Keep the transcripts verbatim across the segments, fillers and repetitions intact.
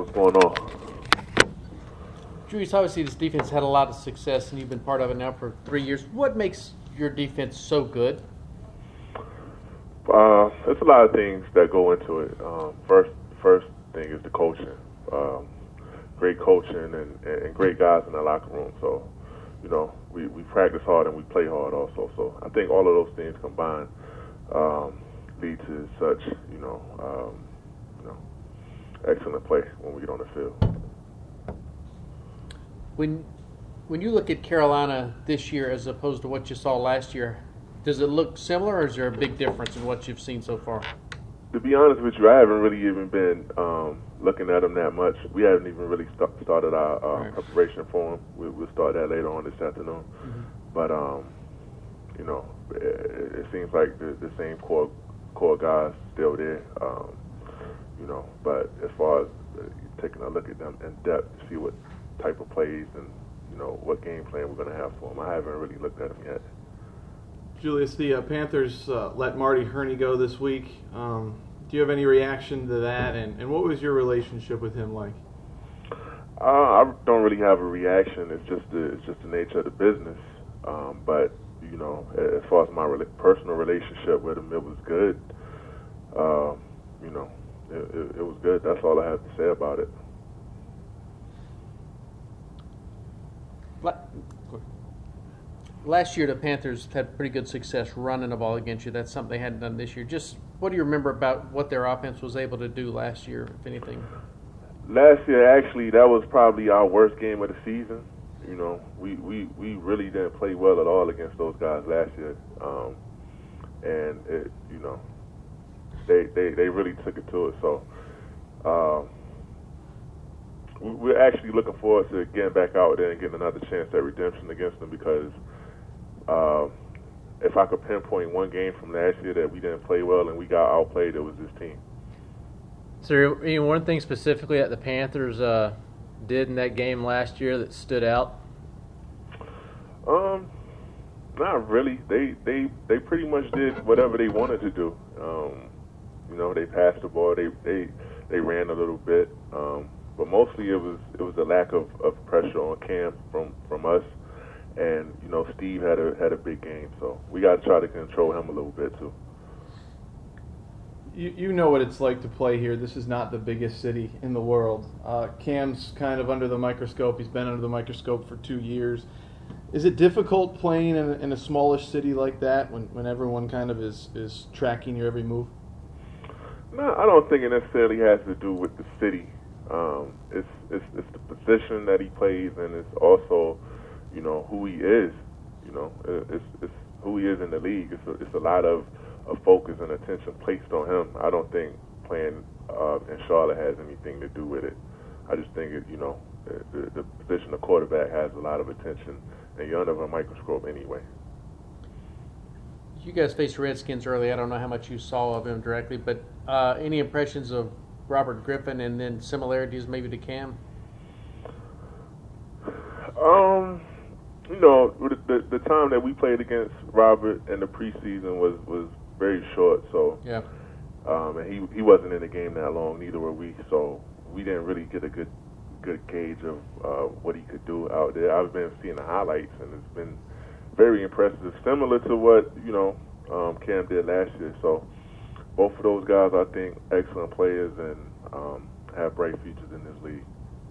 What's going on? Julius, obviously this defense had a lot of success, and you've been part of it now for three years. What makes your defense so good? Uh, there's a lot of things that go into it. Um, first, first thing is the coaching. Um, great coaching and, and great guys in the locker room. So, you know, we, we practice hard and we play hard also. So I think all of those things combined um, lead to such, you know, um, you know, excellent play when we get on the field. When when you look at Carolina this year as opposed to what you saw last year, does it look similar, or is there a big difference in what you've seen so far? To be honest with you, I haven't really even been um, looking at them that much. We haven't even really st- started our uh, right. preparation for them. We, we'll start that later on this afternoon. Mm-hmm. But, um, you know, it, it seems like the, the same core core guys still there. Um, you know, but as far as uh, taking a look at them in depth to see what type of plays and, you know, what game plan we're going to have for them, I haven't really looked at them yet. Julius, the uh, Panthers uh, let Marty Hurney go this week. Um, do you have any reaction to that, and, and what was your relationship with him like? Uh, I don't really have a reaction. It's just the, it's just the nature of the business. Um, but, you know, as far as my re- personal relationship with him, it was good. Uh, you know, it, it, it was good. That's all I have to say about it. Last year, the Panthers had pretty good success running the ball against you. That's something they hadn't done this year. Just what do you remember about what their offense was able to do last year, if anything? Last year, actually, that was probably our worst game of the season. You know, we, we, we really didn't play well at all against those guys last year. Um, and, it, you know, they, they, they really took it to us. So um, we're actually looking forward to getting back out there and getting another chance at redemption against them because uh, if I could pinpoint one game from last year that we didn't play well and we got outplayed, it was this team. Is there any one thing specifically that the Panthers uh, did in that game last year that stood out? Um, not really. They they they pretty much did whatever they wanted to do. Um, you know, they passed the ball. They they they ran a little bit. Um, but mostly it was it was the lack of, of pressure on Cam from, from us. And you know, Steve had a had a big game, so we got to try to control him a little bit too. You you know what it's like to play here. This is not the biggest city in the world. Uh, Cam's kind of under the microscope. He's been under the microscope for two years. Is it difficult playing in, in a smallish city like that when, when everyone kind of is, is tracking your every move? No, I don't think it necessarily has to do with the city. Um, it's, it's it's the position that he plays, and it's also, you know, who he is. You know, it's it's who he is in the league. It's a, it's a lot of, of focus and attention placed on him. I don't think playing uh, in Charlotte has anything to do with it. I just think it, you know, the, the position of quarterback has a lot of attention, and you're under a microscope anyway. You guys faced Redskins early. I don't know how much you saw of him directly, but uh, any impressions of Robert Griffin and then similarities maybe to Cam? Um, you know, the, the the time that we played against Robert in the preseason was, was very short. So yeah, um, and he he wasn't in the game that long. Neither were we. So we didn't really get a good good gauge of uh, what he could do out there. I've been seeing the highlights, and it's been very impressive, similar to what you know um, Cam did last year. So both of those guys, I think, excellent players and um, have bright futures in this league.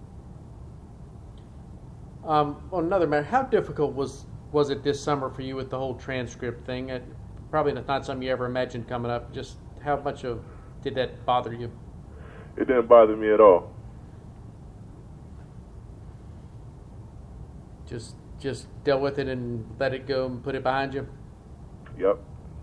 Um, on another matter, how difficult was was it this summer for you with the whole transcript thing? It, probably not something you ever imagined coming up. Just how much of did that bother you? It didn't bother me at all. Just just deal with it and let it go and put it behind you? Yep.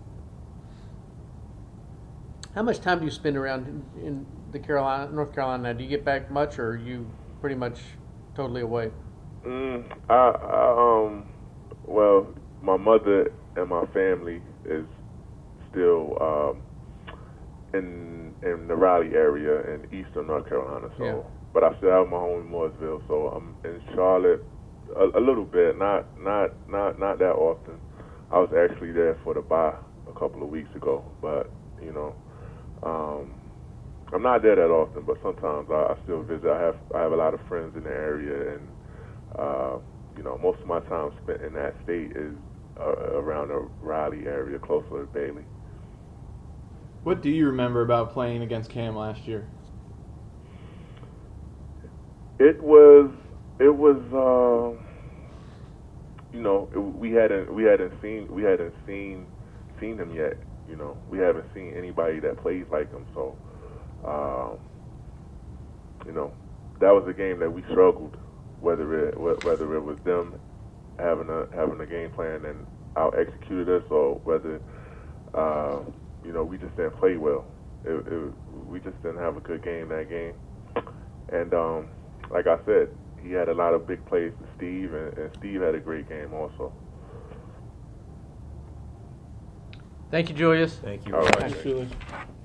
How much time do you spend around in, in the Carolina, North Carolina now? Do you get back much, or are you pretty much totally away? Mm, I, I um, well, my mother and my family is still um, in in the Raleigh area in eastern North Carolina. So, yeah. But I still have my home in Mooresville. So I'm in Charlotte a, a little bit, not not not not that often. I was actually there for the bye a couple of weeks ago, but you know, um, I'm not there that often, but sometimes I, I still visit. I have I have a lot of friends in the area, and uh, you know, most of my time spent in that state is uh, around the Raleigh area, closer to Bailey. What do you remember about playing against Cam last year? It was it was uh, you know it, we hadn't we hadn't seen we hadn't seen seen him yet. You know, we haven't seen anybody that plays like him. So, um, you know, that was a game that we struggled. Whether it whether it was them having a having a game plan and out executed us, or whether uh, you know we just didn't play well. It, it, we just didn't have a good game that game. And um, like I said, he had a lot of big plays to Steve, and, and Steve had a great game also. Thank you, Julius. Thank you All very right. much. Thanks, Julie.